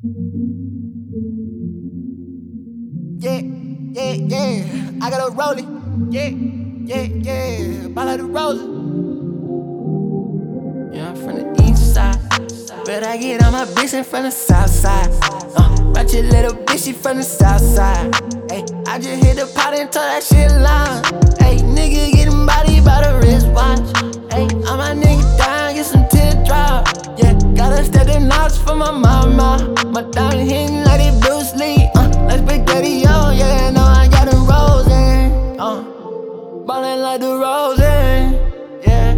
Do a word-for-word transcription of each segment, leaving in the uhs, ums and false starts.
Yeah, yeah, yeah. I got a rollin'. Yeah, yeah, yeah. Ball out the rollin'. Yeah, I'm from the east side, but I get all my bitches from the south side. Uh, watch your little bitch, she from the south side. Hey, I just hit the pot and told that shit line. Hey, nigga getting body by the wristwatch. Hey, all my niggas down, get some teardrop. Yeah, gotta step them knots for my mama. My diamond hitting like it Bruce Lee. Uh, like spaghetti, oh yeah, no, I got them rolls in. Uh, ballin' like the rose in. Yeah.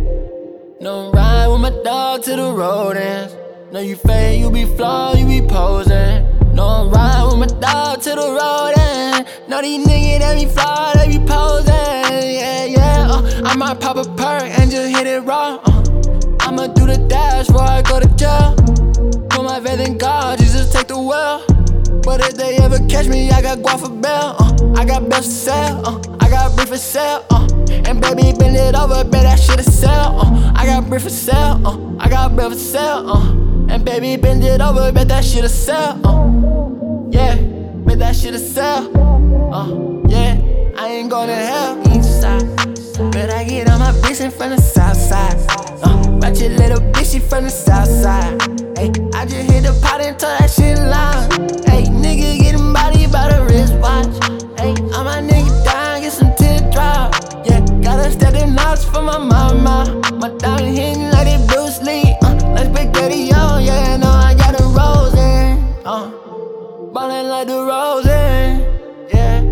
No ride with my dog to the road ends. No, you fake, you be flawed, you be posing. No ride with my dog to the road end. No, these niggas that be flawed, they be posing. Yeah, yeah, uh, I might pop a perk and just hit it raw. Uh, I'ma do the dash before I go to jail. Put my faith in God, Jesus take the wheel. But if they ever catch me, I got guap for bail. Uh, I got bills for sale, uh, I got brief for sale. Uh, and baby, bend it over, bet that shit a sell. Uh, I got brief for sale, uh, I got bill for sale. Uh, and baby, bend it over, bet that shit a sell. Uh, yeah, bet that shit a sell. Uh, yeah, I ain't going to hell. East side, but I get all my bitches from the south side. Uh, watch your little bitch, she from the south side. Hey, I just hit the pot and told that shit line. Hey, nigga getting body by the wristwatch. Hey, all my niggas down, get some teardrop. Yeah, gotta step them knots for my mama. My diamond hitting like it Bruce Lee. Uh, like spaghetti, oh yeah, no, I got them rolls in. Uh, ballin' like the rose in. Yeah.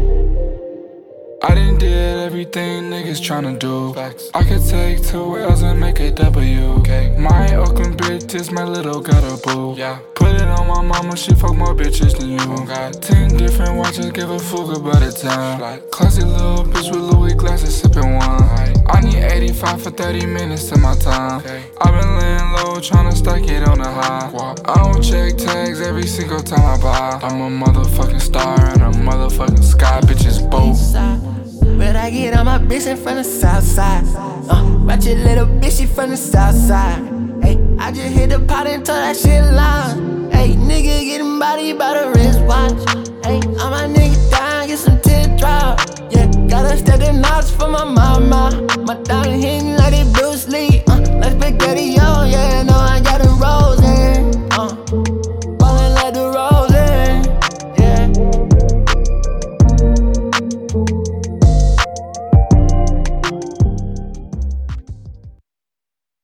I done did everything niggas tryna do. Facts. I could take two L's and make a W. Okay. My Oakland bitch is my little gutter boo. Yeah. Put it on my mama, she fuck more bitches than you. Got ten different watches, give a fuck about the time. Like, classy little bitch with Louis glasses, sippin' wine. Right. I need eighty-five for thirty minutes of my time. Okay. I been laying low, tryna stack it on the high. Wow. I don't check tags every single time I buy. I'm a motherfucking star and a motherfucking sky, bitches both. But I get all my bitches from the south side. Uh, watch your little bitch, she from the south side. Hey, I just hit the pot and told that shit line. Hey, nigga getting body by the wristwatch. Hey, all my niggas down, get some teardrop. Yeah, gotta step them knots for my mama. My diamond hitting like it Bruce Lee. Uh, like spaghetti.